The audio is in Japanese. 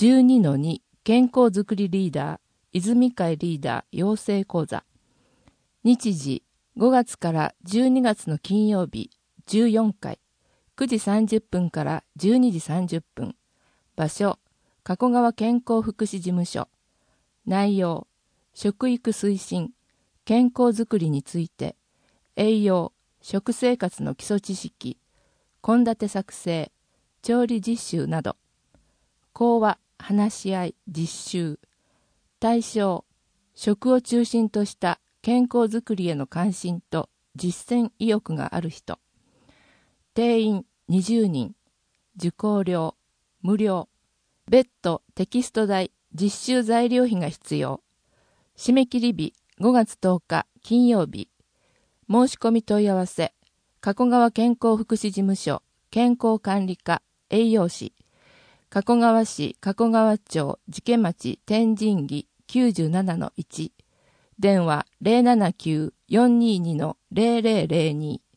12-2 健康づくりリーダー泉会リーダー養成講座。日時5月から12月の金曜日14回9時30分から12時30分。場所加古川健康福祉事務所。内容食育推進健康づくりについて、栄養食生活の基礎知識、献立作成、調理実習など。講話話し合い実習。対象食を中心とした健康づくりへの関心と実践意欲がある人。定員20人。受講料無料。別途テキスト代実習材料費が必要。締め切り日5月10日金曜日。申し込み問い合わせ加古川健康福祉事務所健康管理課栄養士、加古川市加古川町寺家町天神木 97-1、電話 079-422-0002。